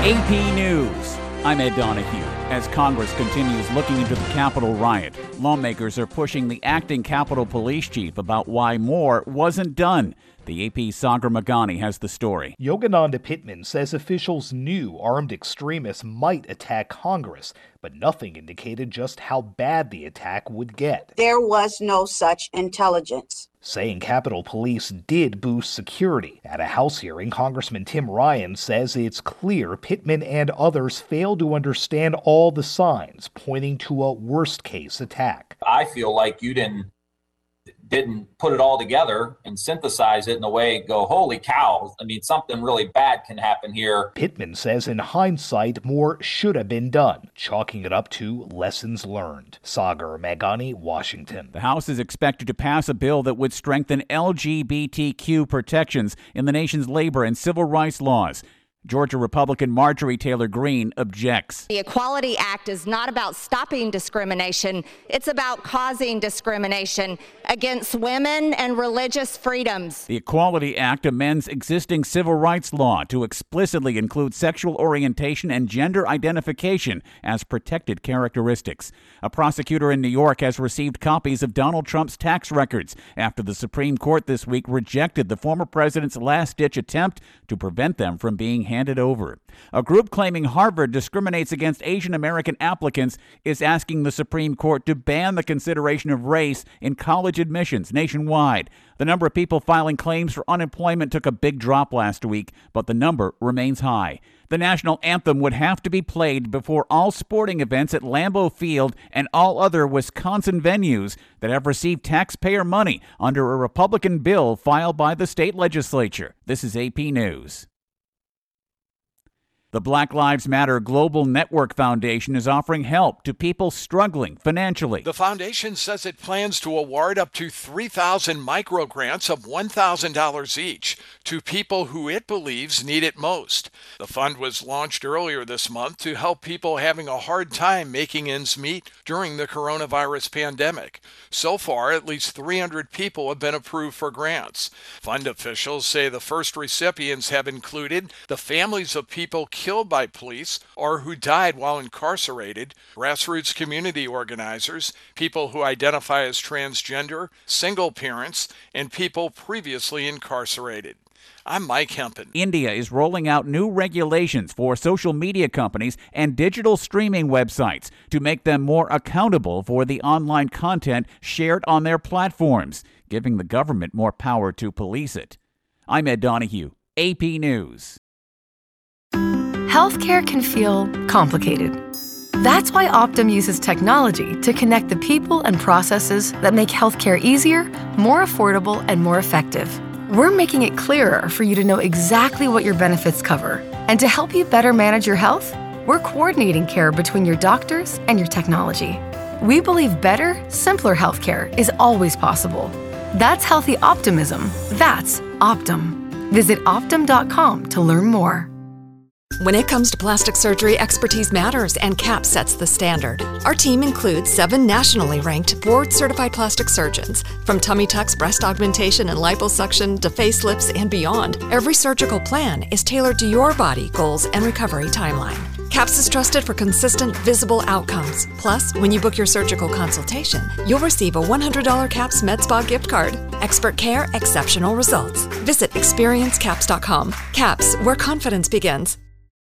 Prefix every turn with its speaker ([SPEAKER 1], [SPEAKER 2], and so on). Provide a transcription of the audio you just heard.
[SPEAKER 1] AP News. I'm Ed Donahue. As Congress continues looking into the Capitol riot, lawmakers are pushing the acting Capitol Police Chief about why more wasn't done. The AP's Sagar Meghani has the story.
[SPEAKER 2] Yogananda Pittman says officials knew armed extremists might attack Congress, but nothing indicated just how bad the attack would get.
[SPEAKER 3] There was no such intelligence.
[SPEAKER 2] Saying Capitol Police did boost security. At a House hearing, Congressman Tim Ryan says it's clear Pittman and others failed to understand all the signs, pointing to a worst-case attack.
[SPEAKER 4] I feel like you didn't put it all together and synthesize it in a way, go, holy cow, I mean, something really bad can happen here.
[SPEAKER 2] Pittman says in hindsight, more should have been done, chalking it up to lessons learned. Sagar Meghani, Washington.
[SPEAKER 1] The House is expected to pass a bill that would strengthen LGBTQ protections in the nation's labor and civil rights laws. Georgia Republican Marjorie Taylor Greene objects.
[SPEAKER 5] The Equality Act is not about stopping discrimination. It's about causing discrimination against women and religious freedoms.
[SPEAKER 1] The Equality Act amends existing civil rights law to explicitly include sexual orientation and gender identification as protected characteristics. A prosecutor in New York has received copies of Donald Trump's tax records after the Supreme Court this week rejected the former president's last-ditch attempt to prevent them from being handed over. A group claiming Harvard discriminates against Asian American applicants is asking the Supreme Court to ban the consideration of race in college admissions nationwide. The number of people filing claims for unemployment took a big drop last week, but the number remains high. The national anthem would have to be played before all sporting events at Lambeau Field and all other Wisconsin venues that have received taxpayer money under a Republican bill filed by the state legislature. This is AP News. The Black Lives Matter Global Network Foundation is offering help to people struggling financially.
[SPEAKER 6] The foundation says it plans to award up to 3,000 microgrants of $1,000 each to people who it believes need it most. The fund was launched earlier this month to help people having a hard time making ends meet during the coronavirus pandemic. So far, at least 300 people have been approved for grants. Fund officials say the first recipients have included the families of people killed by police or who died while incarcerated, grassroots community organizers, people who identify as transgender, single parents, and people previously incarcerated. I'm Mike Hempen.
[SPEAKER 1] India is rolling out new regulations for social media companies and digital streaming websites to make them more accountable for the online content shared on their platforms, giving the government more power to police it. I'm Ed Donahue, AP News.
[SPEAKER 7] Healthcare can feel complicated. That's why Optum uses technology to connect the people and processes that make healthcare easier, more affordable, and more effective. We're making it clearer for you to know exactly what your benefits cover. And to help you better manage your health, we're coordinating care between your doctors and your technology. We believe better, simpler healthcare is always possible. That's healthy optimism. That's Optum. Visit Optum.com to learn more.
[SPEAKER 8] When it comes to plastic surgery, expertise matters, and CAP sets the standard. Our team includes 7 nationally ranked, board-certified plastic surgeons. From tummy tucks, breast augmentation, and liposuction to facelifts and beyond, every surgical plan is tailored to your body, goals, and recovery timeline. CAPS is trusted for consistent, visible outcomes. Plus, when you book your surgical consultation, you'll receive a $100 CAPS MedSpa gift card. Expert care, exceptional results. Visit experiencecaps.com. CAPS, where confidence begins.